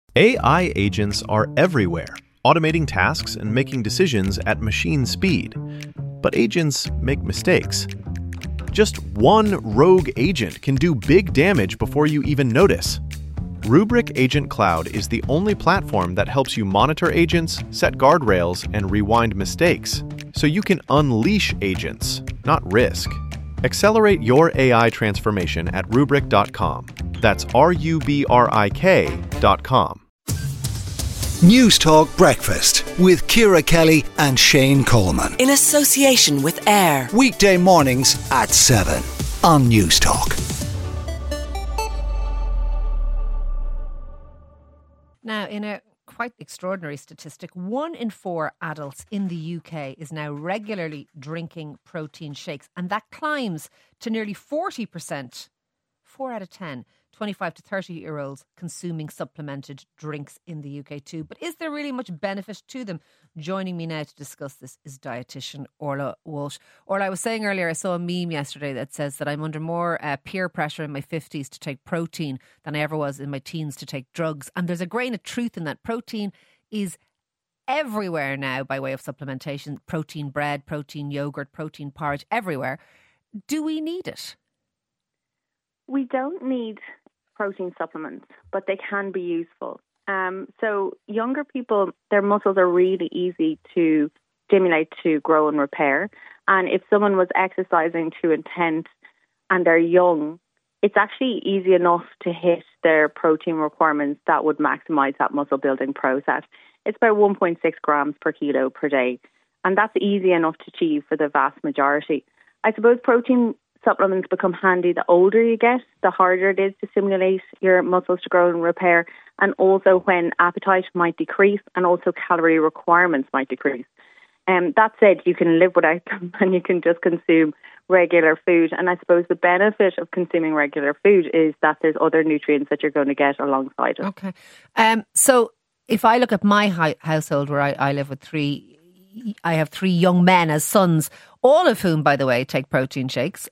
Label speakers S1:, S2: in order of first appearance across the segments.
S1: AI agents are everywhere, automating tasks and making decisions at machine speed. But agents make mistakes. Just one rogue agent can do big damage before you even notice. Rubrik Agent Cloud is the only platform that helps you monitor agents, set guardrails, and rewind mistakes, so you can unleash agents, not risk. Accelerate your AI transformation at Rubrik.com. That's RUBRIK.com.
S2: News Talk Breakfast with Ciara Kelly and Shane Coleman.
S3: In association with AIR.
S2: Weekday mornings at 7 on News Talk.
S4: Now, in a quite extraordinary statistic, 1 in 4 adults in the UK is now regularly drinking protein shakes, and that climbs to nearly 40%. 4 out of 10, 25 to 30-year-olds consuming supplemented drinks in the UK too. But is there really much benefit to them? Joining me now to discuss this is dietitian Orla Walsh. Orla, I was saying earlier, I saw a meme yesterday that says that I'm under more peer pressure in my 50s to take protein than I ever was in my teens to take drugs. And there's a grain of truth in that. Protein is everywhere now by way of supplementation. Protein bread, protein yogurt, protein porridge, everywhere. Do we need it?
S5: We don't need protein supplements, but they can be useful. So younger people, their muscles are really easy to stimulate to grow and repair. And if someone was exercising to intent and they're young, it's actually easy enough to hit their protein requirements that would maximize that muscle building process. It's about 1.6 grams per kilo per day. And that's easy enough to achieve for the vast majority. I suppose protein supplements become handy the older you get, the harder it is to stimulate your muscles to grow and repair, and also when appetite might decrease and also calorie requirements might decrease. That said, you can live without them and you can just consume regular food. And I suppose the benefit of consuming regular food is that there's other nutrients that you're going to get alongside it.
S4: Okay. So if I look at my household where I live with I have 3 young men as sons, all of whom, by the way, take protein shakes.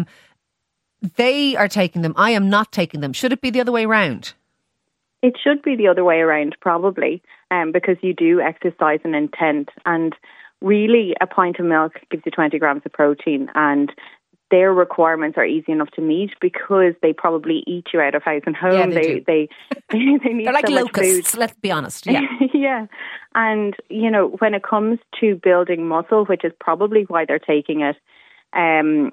S4: They are taking them. I am not taking them. Should it be the other way around?
S5: It should be the other way around, probably, because you do exercise an intent. And really, a pint of milk gives you 20 grams of protein, and their requirements are easy enough to meet because they probably eat you out of house and home.
S4: Yeah,
S5: they need
S4: They're like
S5: so
S4: locusts,
S5: much food.
S4: let's be honest. Yeah.
S5: Yeah. And, when it comes to building muscle, which is probably why they're taking it, 10%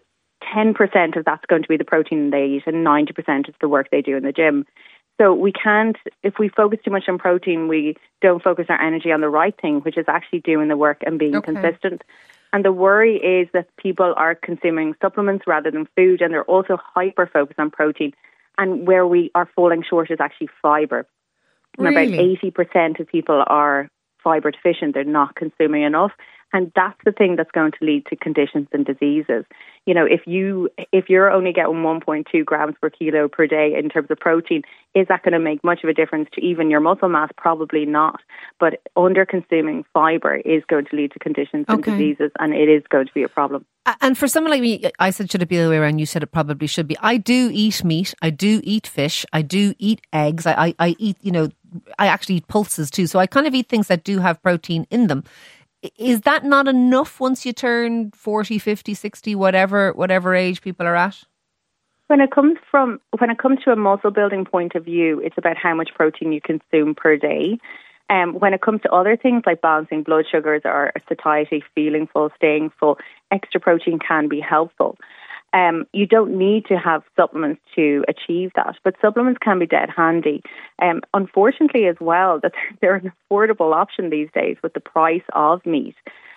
S5: of that's going to be the protein they eat and 90% is the work they do in the gym. So we can't, if we focus too much on protein, we don't focus our energy on the right thing, which is actually doing the work and being consistent. And the worry is that people are consuming supplements rather than food, and they're also hyper-focused on protein. And where we are falling short is actually fibre.
S4: Really?
S5: About 80% of people are fibre deficient. They're not consuming enough. And that's the thing that's going to lead to conditions and diseases. If you're only getting 1.2 grams per kilo per day in terms of protein, is that going to make much of a difference to even your muscle mass? Probably not. But under consuming fibre is going to lead to conditions and diseases, and it is going to be a problem.
S4: And for someone like me, I said, should it be the other way around? You said it probably should be. I do eat meat. I do eat fish. I do eat eggs. I eat, I actually eat pulses too. So I kind of eat things that do have protein in them. Is that not enough once you turn 40, 50, 60, whatever age people are at?
S5: When it comes to a muscle building point of view, it's about how much protein you consume per day. When it comes to other things like balancing blood sugars or satiety, feeling full, staying full, extra protein can be helpful. You don't need to have supplements to achieve that, but supplements can be dead handy. Unfortunately as well, that they're an affordable option these days with the price of meat.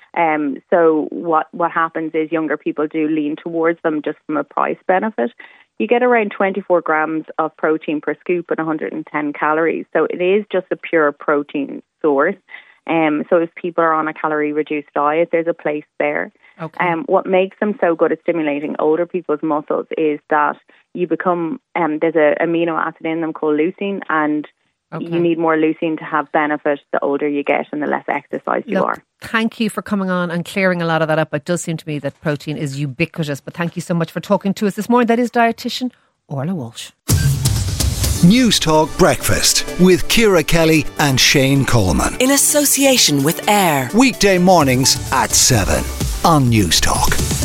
S5: So what happens is younger people do lean towards them just from a price benefit. You get around 24 grams of protein per scoop and 110 calories. So it is just a pure protein source. So if people are on a calorie-reduced diet, there's a place there.
S4: Okay.
S5: What makes them so good at stimulating older people's muscles is that you become, there's an amino acid in them called leucine, and you need more leucine to have benefit the older you get and the less exercise you are.
S4: Thank you for coming on and clearing a lot of that up. It does seem to me that protein is ubiquitous, but thank you so much for talking to us this morning. That is dietitian Orla Walsh.
S2: News Talk Breakfast with Ciara Kelly and Shane Coleman.
S3: In association with AIR.
S2: Weekday mornings at 7 on News Talk.